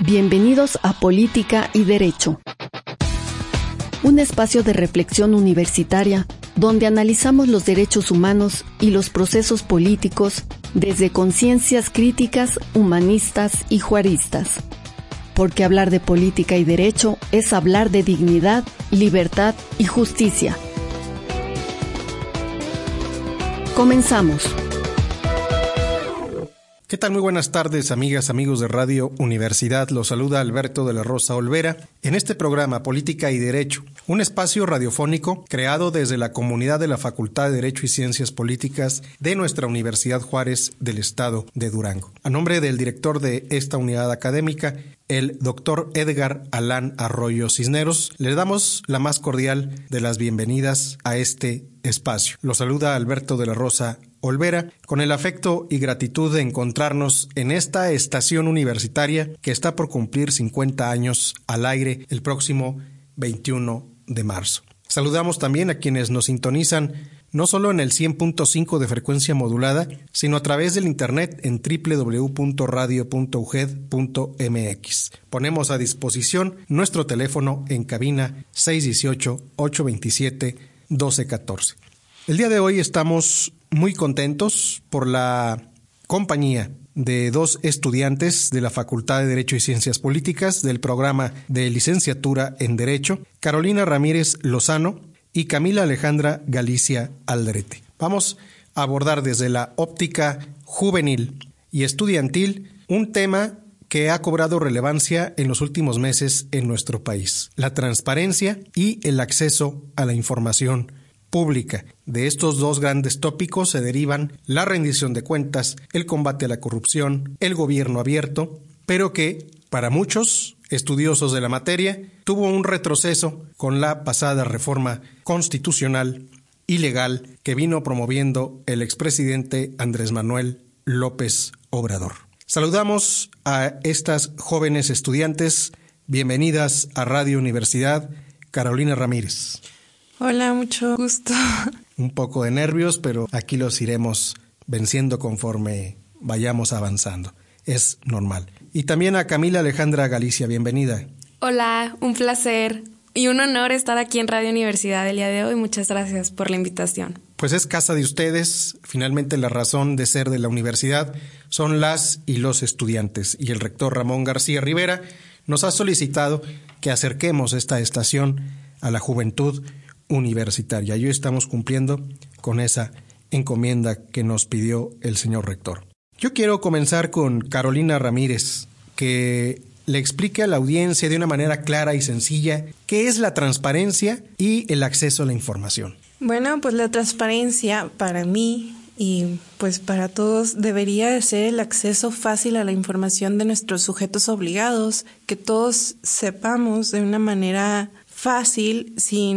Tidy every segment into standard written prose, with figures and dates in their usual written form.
Bienvenidos a Política y Derecho, un espacio de reflexión universitaria donde analizamos los derechos humanos y los procesos políticos desde conciencias críticas, humanistas y juaristas. Porque hablar de política y derecho es hablar de dignidad, libertad y justicia. Comenzamos. ¿Qué tal? Muy buenas tardes, amigas, amigos de Radio Universidad. Los saluda Alberto de la Rosa Olvera en este programa Política y Derecho, un espacio radiofónico creado desde la comunidad de la Facultad de Derecho y Ciencias Políticas de nuestra Universidad Juárez del Estado de Durango. A nombre del director de esta unidad académica, el doctor Edgar Alán Arroyo Cisneros, le damos la más cordial de las bienvenidas a este espacio. Los saluda Alberto de la Rosa Olvera, con el afecto y gratitud de encontrarnos en esta estación universitaria que está por cumplir 50 años al aire el próximo 21 de marzo. Saludamos también a quienes nos sintonizan no solo en el 100.5 de frecuencia modulada, sino a través del internet en www.radio.uged.mx. Ponemos a disposición nuestro teléfono en cabina 618-827-1214. El día de hoy estamos muy contentos por la compañía de dos estudiantes de la Facultad de Derecho y Ciencias Políticas del programa de licenciatura en Derecho, Carolina Ramírez Lozano y Camila Alejandra Galicia Aldrete. Vamos a abordar desde la óptica juvenil y estudiantil un tema que ha cobrado relevancia en los últimos meses en nuestro país: la transparencia y el acceso a la información pública. De estos dos grandes tópicos se derivan la rendición de cuentas, el combate a la corrupción, el gobierno abierto, pero que, para muchos estudiosos de la materia, tuvo un retroceso con la pasada reforma constitucional y legal que vino promoviendo el expresidente Andrés Manuel López Obrador. Saludamos a estas jóvenes estudiantes. Bienvenidas a Radio Universidad. Carolina Ramírez. Hola, mucho gusto. Un poco de nervios, pero aquí los iremos venciendo conforme vayamos avanzando. Es normal. Y también a Camila Alejandra Galicia, bienvenida. Hola, un placer y un honor estar aquí en Radio Universidad el día de hoy. Muchas gracias por la invitación. Pues es casa de ustedes. Finalmente la razón de ser de la universidad son las y los estudiantes. Y el rector Ramón García Rivera nos ha solicitado que acerquemos esta estación a la juventud universitaria. Y hoy estamos cumpliendo con esa encomienda que nos pidió el señor rector. Yo quiero comenzar con Carolina Ramírez, que le explique a la audiencia de una manera clara y sencilla qué es la transparencia y el acceso a la información. Bueno, pues la transparencia para mí y pues para todos debería de ser el acceso fácil a la información de nuestros sujetos obligados, que todos sepamos de una manera fácil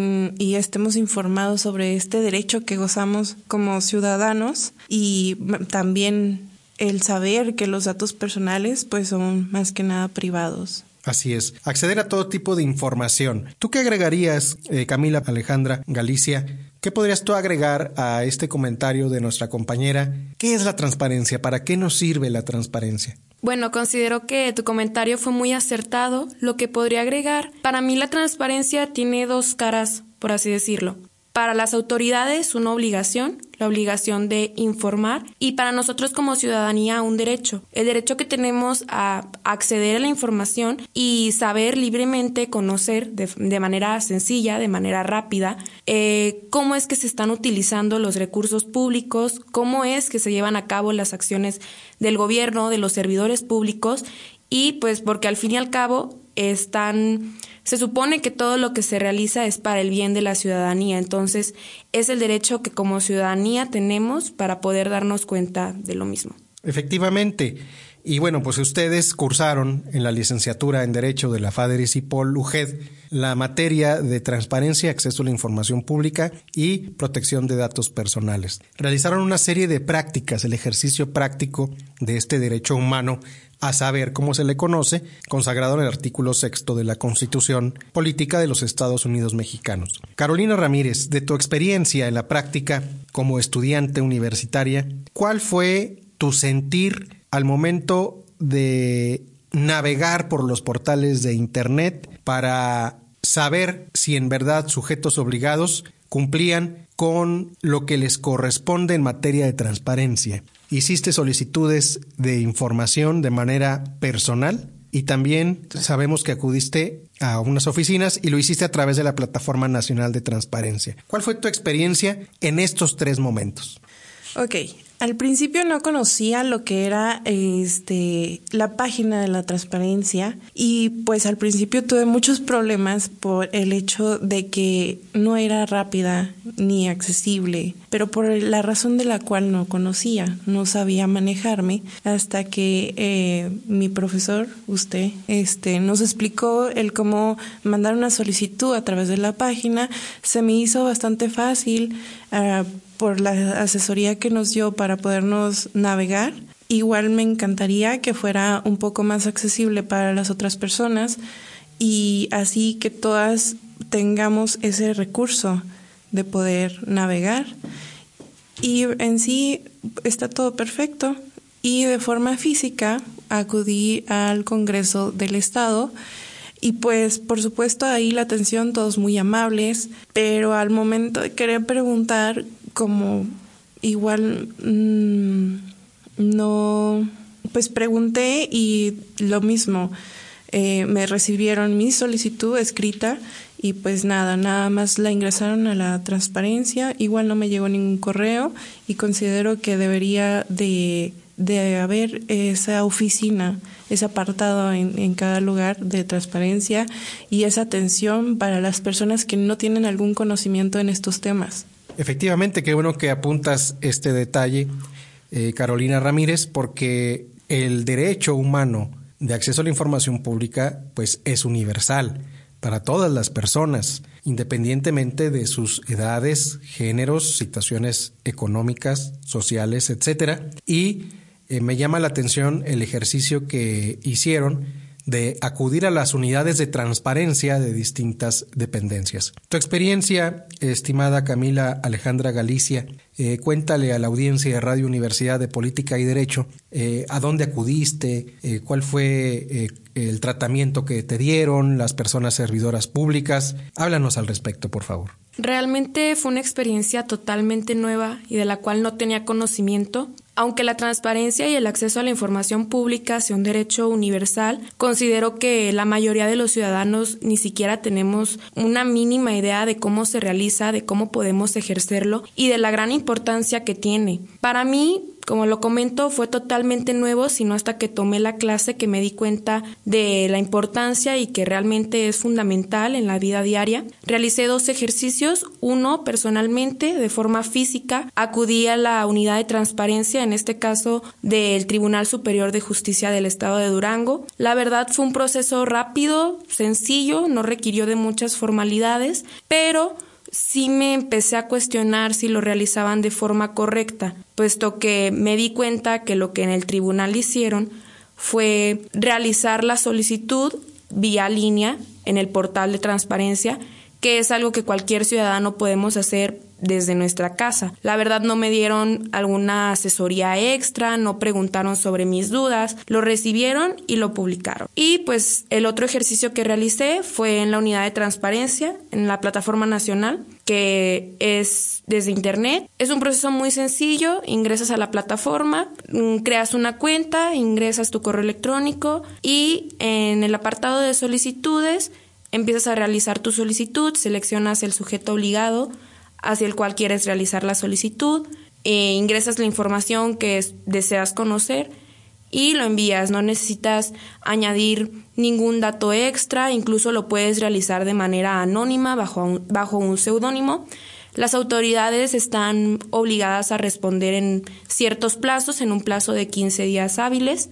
y estemos informados sobre este derecho que gozamos como ciudadanos, y también el saber que los datos personales pues son más que nada privados. Así es, acceder a todo tipo de información. ¿Tú qué agregarías, Camila Alejandra Galicia? ¿Qué podrías tú agregar a este comentario de nuestra compañera? ¿Qué es la transparencia? ¿Para qué nos sirve la transparencia? Bueno, considero que tu comentario fue muy acertado. Lo que podría agregar, para mí la transparencia tiene dos caras, por así decirlo. Para las autoridades una obligación, la obligación de informar, y para nosotros como ciudadanía un derecho, el derecho que tenemos a acceder a la información y saber libremente conocer de manera sencilla, de manera rápida, cómo es que se están utilizando los recursos públicos, cómo es que se llevan a cabo las acciones del gobierno, de los servidores públicos, y pues porque al fin y al cabo se supone que todo lo que se realiza es para el bien de la ciudadanía. Entonces, es el derecho que como ciudadanía tenemos para poder darnos cuenta de lo mismo. Efectivamente. Y bueno, pues ustedes cursaron en la licenciatura en Derecho de la FADERES y POL UGED la materia de transparencia, acceso a la información pública y protección de datos personales. Realizaron una serie de prácticas, el ejercicio práctico de este derecho humano a saber, cómo se le conoce, consagrado en el artículo 6º de la Constitución Política de los Estados Unidos Mexicanos. Carolina Ramírez, de tu experiencia en la práctica como estudiante universitaria, ¿cuál fue tu sentir al momento de navegar por los portales de Internet para saber si en verdad sujetos obligados cumplían con lo que les corresponde en materia de transparencia. Hiciste solicitudes de información de manera personal y también sabemos que acudiste a unas oficinas y lo hiciste a través de la Plataforma Nacional de Transparencia. ¿Cuál fue tu experiencia en estos 3 momentos? Ok, al principio no conocía lo que era la página de la transparencia y pues al principio tuve muchos problemas por el hecho de que no era rápida ni accesible, pero por la razón de la cual no conocía, no sabía manejarme hasta que mi profesor, usted, nos explicó el cómo mandar una solicitud a través de la página. Se me hizo bastante fácil por la asesoría que nos dio para podernos navegar. Igual me encantaría que fuera un poco más accesible para las otras personas y así que todas tengamos ese recurso de poder navegar. Y en sí está todo perfecto. Y de forma física acudí al Congreso del Estado y pues por supuesto ahí la atención, todos muy amables, pero al momento de querer preguntar como igual no, pues pregunté y lo mismo, me recibieron mi solicitud escrita y pues nada más la ingresaron a la transparencia, igual no me llegó ningún correo y considero que debería de haber esa oficina, ese apartado en cada lugar de transparencia y esa atención para las personas que no tienen algún conocimiento en estos temas. Efectivamente, qué bueno que apuntas este detalle, Carolina Ramírez, porque el derecho humano de acceso a la información pública pues es universal para todas las personas, independientemente de sus edades, géneros, situaciones económicas, sociales, etcétera. Y me llama la atención el ejercicio que hicieron de acudir a las unidades de transparencia de distintas dependencias. Tu experiencia, estimada Camila Alejandra Galicia, cuéntale a la audiencia de Radio Universidad de Política y Derecho a dónde acudiste, cuál fue el tratamiento que te dieron las personas servidoras públicas. Háblanos al respecto, por favor. Realmente fue una experiencia totalmente nueva y de la cual no tenía conocimiento. Aunque la transparencia y el acceso a la información pública sea un derecho universal, considero que la mayoría de los ciudadanos ni siquiera tenemos una mínima idea de cómo se realiza, de cómo podemos ejercerlo y de la gran importancia que tiene. Para mí, como lo comento, fue totalmente nuevo, sino hasta que tomé la clase que me di cuenta de la importancia y que realmente es fundamental en la vida diaria. Realicé 2 ejercicios, uno personalmente, de forma física, acudí a la unidad de transparencia, en este caso del Tribunal Superior de Justicia del Estado de Durango. La verdad fue un proceso rápido, sencillo, no requirió de muchas formalidades, pero sí me empecé a cuestionar si lo realizaban de forma correcta, puesto que me di cuenta que lo que en el tribunal hicieron fue realizar la solicitud vía línea en el portal de transparencia, que es algo que cualquier ciudadano podemos hacer desde nuestra casa. La verdad no me dieron alguna asesoría extra, no preguntaron sobre mis dudas, lo recibieron y lo publicaron. Y pues el otro ejercicio que realicé fue en la unidad de transparencia, en la plataforma nacional, que es desde internet. Es un proceso muy sencillo, ingresas a la plataforma, creas una cuenta, ingresas tu correo electrónico y en el apartado de solicitudes empiezas a realizar tu solicitud, seleccionas el sujeto obligado hacia el cual quieres realizar la solicitud, ingresas la información que deseas conocer y lo envías. No necesitas añadir ningún dato extra, incluso lo puedes realizar de manera anónima bajo un seudónimo. Las autoridades están obligadas a responder en ciertos plazos, en un plazo de 15 días hábiles.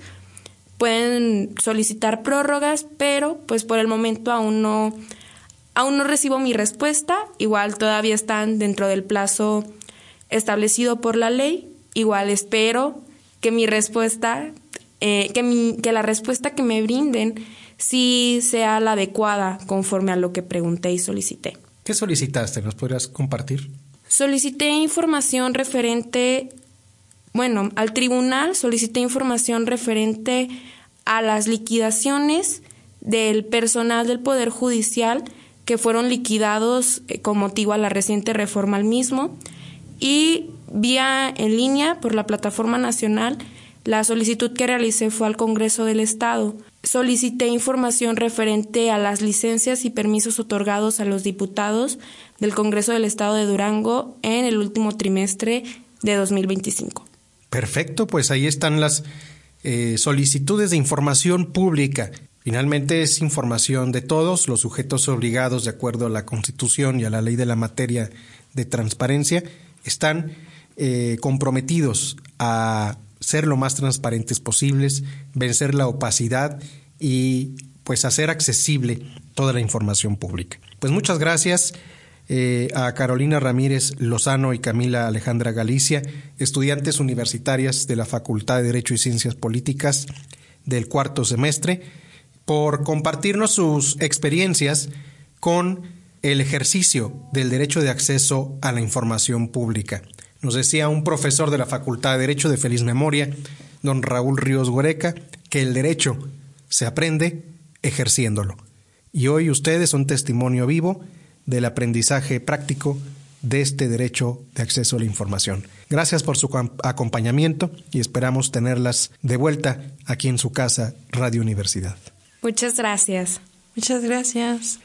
Pueden solicitar prórrogas, pero pues por el momento aún no recibo mi respuesta. Igual todavía están dentro del plazo establecido por la ley. Igual espero que mi respuesta, que la respuesta que me brinden sí sea la adecuada conforme a lo que pregunté y solicité. ¿Qué solicitaste? ¿Nos podrías compartir? Solicité información referente, al tribunal solicité información referente a las liquidaciones del personal del Poder Judicial que fueron liquidados con motivo a la reciente reforma al mismo, y vía en línea por la plataforma nacional. La solicitud que realicé fue al Congreso del Estado. Solicité información referente a las licencias y permisos otorgados a los diputados del Congreso del Estado de Durango en el último trimestre de 2025. Perfecto, pues ahí están las solicitudes de información pública. Finalmente es información de todos los sujetos obligados de acuerdo a la Constitución y a la ley de la materia de transparencia. Están comprometidos a ser lo más transparentes posibles, vencer la opacidad y pues hacer accesible toda la información pública. Pues muchas gracias a Carolina Ramírez Lozano y Camila Alejandra Galicia, estudiantes universitarias de la Facultad de Derecho y Ciencias Políticas del cuarto semestre, por compartirnos sus experiencias con el ejercicio del derecho de acceso a la información pública. Nos decía un profesor de la Facultad de Derecho de feliz memoria, don Raúl Ríos Guereca, que el derecho se aprende ejerciéndolo. Y hoy ustedes son testimonio vivo del aprendizaje práctico de este derecho de acceso a la información. Gracias por su acompañamiento y esperamos tenerlas de vuelta aquí en su casa, Radio Universidad. Muchas gracias. Muchas gracias.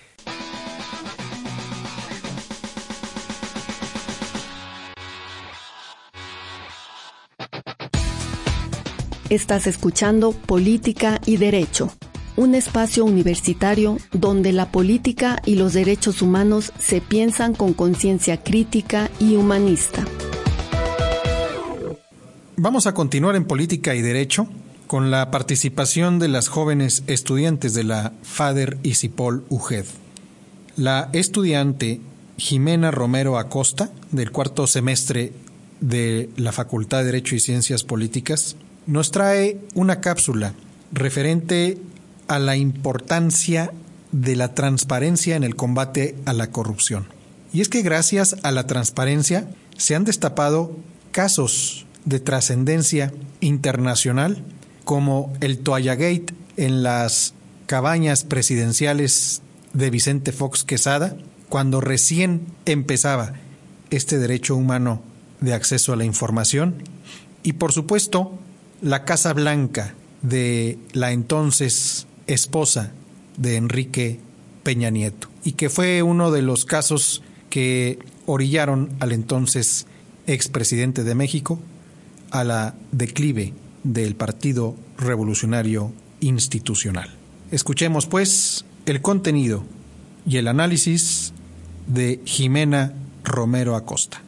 Estás escuchando Política y Derecho, un espacio universitario donde la política y los derechos humanos se piensan con conciencia crítica y humanista. Vamos a continuar en Política y Derecho con la participación de las jóvenes estudiantes de la FADER ICIPOL UGED. La estudiante Jimena Romero Acosta, del cuarto semestre de la Facultad de Derecho y Ciencias Políticas, nos trae una cápsula referente a la importancia de la transparencia en el combate a la corrupción. Y es que gracias a la transparencia se han destapado casos de trascendencia internacional como el Toalla Gate en las cabañas presidenciales de Vicente Fox Quesada, cuando recién empezaba este derecho humano de acceso a la información, y por supuesto la Casa Blanca de la entonces esposa de Enrique Peña Nieto, y que fue uno de los casos que orillaron al entonces expresidente de México a la declive del Partido Revolucionario Institucional. Escuchemos pues el contenido y el análisis de Jimena Romero Acosta.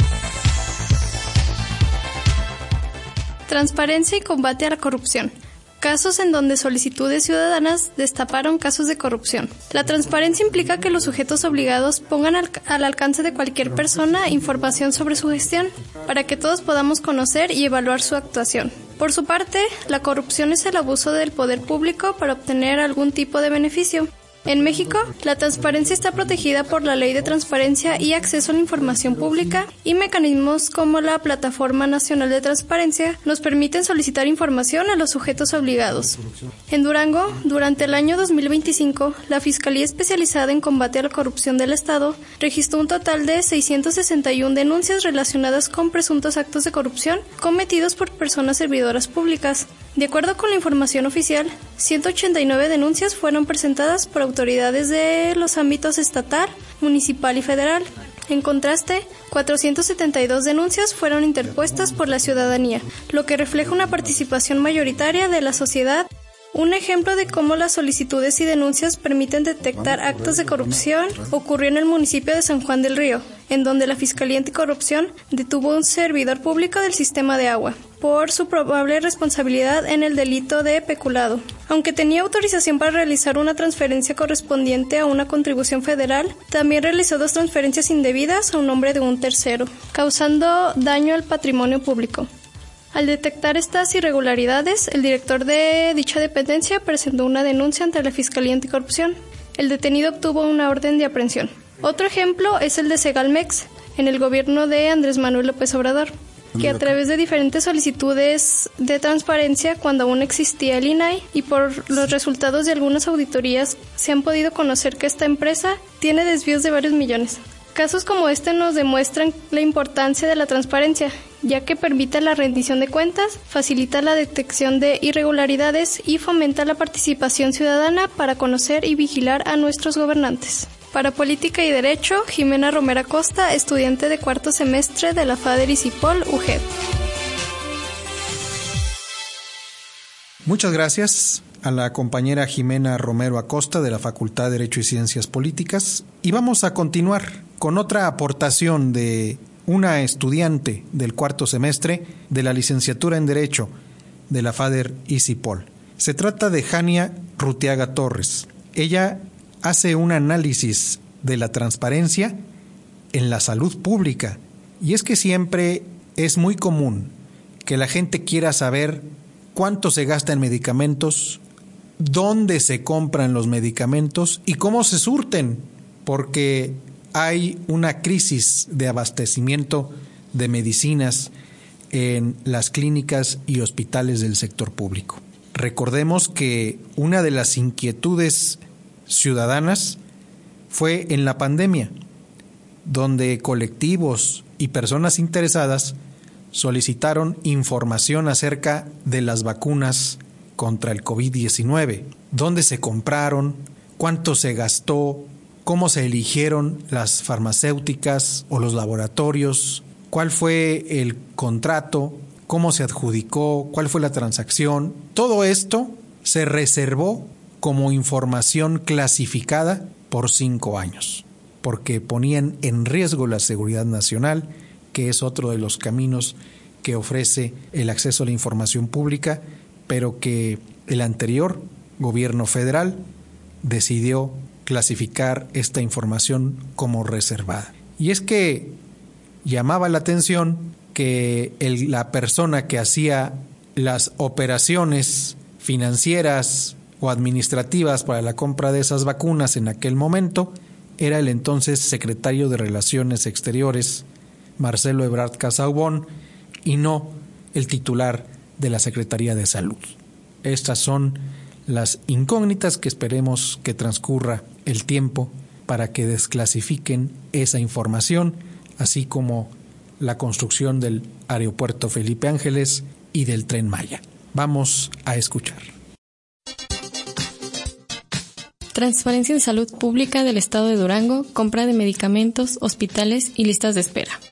Transparencia y combate a la corrupción. Casos en donde solicitudes ciudadanas destaparon casos de corrupción. La transparencia implica que los sujetos obligados pongan al alcance de cualquier persona información sobre su gestión, para que todos podamos conocer y evaluar su actuación. Por su parte, la corrupción es el abuso del poder público para obtener algún tipo de beneficio. En México, la transparencia está protegida por la Ley de Transparencia y Acceso a la Información Pública, y mecanismos como la Plataforma Nacional de Transparencia nos permiten solicitar información a los sujetos obligados. En Durango, durante el año 2025, la Fiscalía Especializada en Combate a la Corrupción del Estado registró un total de 661 denuncias relacionadas con presuntos actos de corrupción cometidos por personas servidoras públicas. De acuerdo con la información oficial, 189 denuncias fueron presentadas por autoridades de los ámbitos estatal, municipal y federal. En contraste, 472 denuncias fueron interpuestas por la ciudadanía, lo que refleja una participación mayoritaria de la sociedad. Un ejemplo de cómo las solicitudes y denuncias permiten detectar actos de corrupción ocurrió en el municipio de San Juan del Río, en donde la Fiscalía Anticorrupción detuvo a un servidor público del sistema de agua por su probable responsabilidad en el delito de peculado. Aunque tenía autorización para realizar una transferencia correspondiente a una contribución federal, también realizó 2 transferencias indebidas a un nombre de un tercero, causando daño al patrimonio público. Al detectar estas irregularidades, el director de dicha dependencia presentó una denuncia ante la Fiscalía Anticorrupción. El detenido obtuvo una orden de aprehensión. Otro ejemplo es el de Segalmex, en el gobierno de Andrés Manuel López Obrador. que a través de diferentes solicitudes de transparencia cuando aún existía el INAI y por los resultados de algunas auditorías se han podido conocer que esta empresa tiene desvíos de varios millones. Casos como este nos demuestran la importancia de la transparencia, ya que permite la rendición de cuentas, facilita la detección de irregularidades y fomenta la participación ciudadana para conocer y vigilar a nuestros gobernantes. Para Política y Derecho, Jimena Romero Acosta, estudiante de cuarto semestre de la FADER ICIPOL, UGED. Muchas gracias a la compañera Jimena Romero Acosta de la Facultad de Derecho y Ciencias Políticas. Y vamos a continuar con otra aportación de una estudiante del cuarto semestre de la licenciatura en Derecho de la FADER ICIPOL. Se trata de Jania Rutiaga Torres. Ella hace un análisis de la transparencia en la salud pública. Y es que siempre es muy común que la gente quiera saber cuánto se gasta en medicamentos, dónde se compran los medicamentos y cómo se surten, porque hay una crisis de abastecimiento de medicinas en las clínicas y hospitales del sector público. Recordemos que una de las inquietudes ciudadanas fue en la pandemia, donde colectivos y personas interesadas solicitaron información acerca de las vacunas contra el COVID-19, dónde se compraron, cuánto se gastó, cómo se eligieron las farmacéuticas o los laboratorios, cuál fue el contrato, cómo se adjudicó, cuál fue la transacción. Todo esto se reservó como información clasificada por 5 años, porque ponían en riesgo la seguridad nacional, que es otro de los caminos que ofrece el acceso a la información pública, pero que el anterior gobierno federal decidió clasificar esta información como reservada. Y es que llamaba la atención que la persona que hacía las operaciones financieras o administrativas para la compra de esas vacunas en aquel momento era el entonces secretario de Relaciones Exteriores, Marcelo Ebrard Casaubon, y no el titular de la Secretaría de Salud. Estas son las incógnitas que esperemos que transcurra el tiempo para que desclasifiquen esa información, así como la construcción del aeropuerto Felipe Ángeles y del Tren Maya. Vamos a escuchar. Transparencia en salud pública del Estado de Durango, compra de medicamentos, hospitales y listas de espera.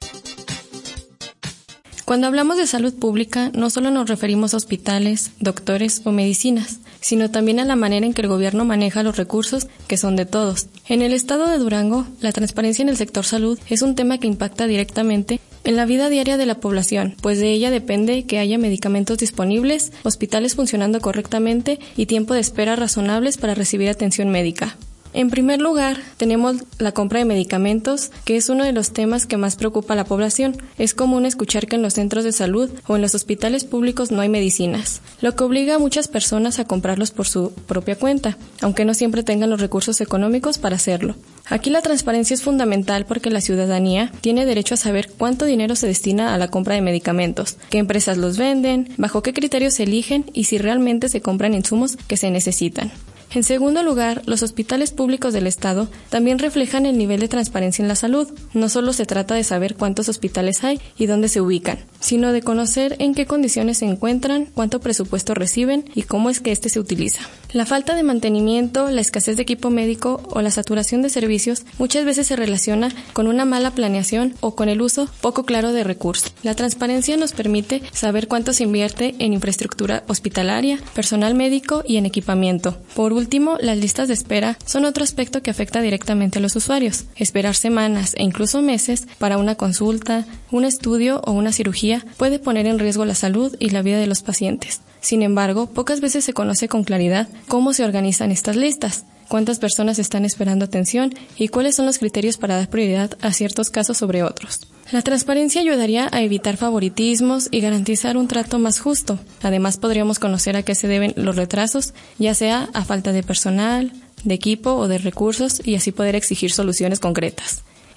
Cuando hablamos de salud pública, no solo nos referimos a hospitales, doctores o medicinas, sino también a la manera en que el gobierno maneja los recursos que son de todos. En el Estado de Durango, la transparencia en el sector salud es un tema que impacta directamente en la vida diaria de la población, pues de ella depende que haya medicamentos disponibles, hospitales funcionando correctamente y tiempo de espera razonables para recibir atención médica. En primer lugar, tenemos la compra de medicamentos, que es uno de los temas que más preocupa a la población. Es común escuchar que en los centros de salud o en los hospitales públicos no hay medicinas, lo que obliga a muchas personas a comprarlos por su propia cuenta, aunque no siempre tengan los recursos económicos para hacerlo. Aquí la transparencia es fundamental porque la ciudadanía tiene derecho a saber cuánto dinero se destina a la compra de medicamentos, qué empresas los venden, bajo qué criterios se eligen y si realmente se compran insumos que se necesitan. En segundo lugar, los hospitales públicos del Estado también reflejan el nivel de transparencia en la salud. No solo se trata de saber cuántos hospitales hay y dónde se ubican, sino de conocer en qué condiciones se encuentran, cuánto presupuesto reciben y cómo es que éste se utiliza. La falta de mantenimiento, la escasez de equipo médico o la saturación de servicios muchas veces se relaciona con una mala planeación o con el uso poco claro de recursos. La transparencia nos permite saber cuánto se invierte en infraestructura hospitalaria, personal médico y en equipamiento. Por último, las listas de espera son otro aspecto que afecta directamente a los usuarios. Esperar semanas e incluso meses para una consulta, un estudio o una cirugía puede poner en riesgo la salud y la vida de los pacientes. Sin embargo, pocas veces se conoce con claridad cómo se organizan estas listas, cuántas personas están esperando atención y cuáles son los criterios para dar prioridad a ciertos casos sobre otros. La transparencia ayudaría a evitar favoritismos y garantizar un trato más justo. Además, podríamos conocer a qué se deben los retrasos, ya sea a falta de personal, de equipo o de recursos, y así poder exigir soluciones concretas.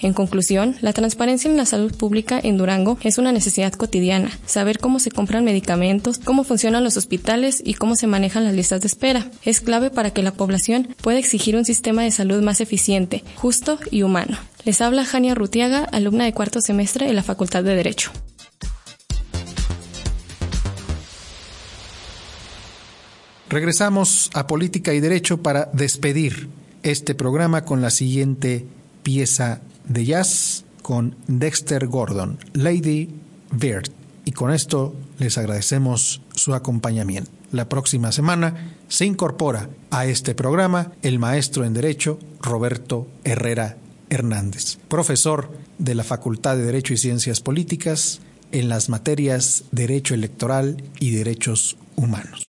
En conclusión, la transparencia en la salud pública en Durango es una necesidad cotidiana. Saber cómo se compran medicamentos, cómo funcionan los hospitales y cómo se manejan las listas de espera es clave para que la población pueda exigir un sistema de salud más eficiente, justo y humano. Les habla Jania Rutiaga, alumna de cuarto semestre de la Facultad de Derecho. Regresamos a Política y Derecho para despedir este programa con la siguiente pieza de jazz con Dexter Gordon, Lady Bird. Y con esto les agradecemos su acompañamiento. La próxima semana se incorpora a este programa el maestro en Derecho Roberto Herrera Hernández, profesor de la Facultad de Derecho y Ciencias Políticas en las materias Derecho Electoral y Derechos Humanos.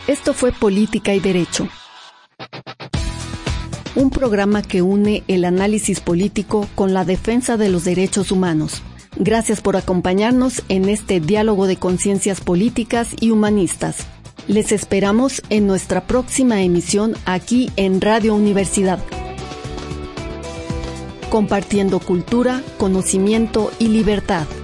Esto fue Política y Derecho, un programa que une el análisis político con la defensa de los derechos humanos. Gracias por acompañarnos en este diálogo de conciencias políticas y humanistas. Les esperamos en nuestra próxima emisión aquí en Radio Universidad. Compartiendo cultura, conocimiento y libertad.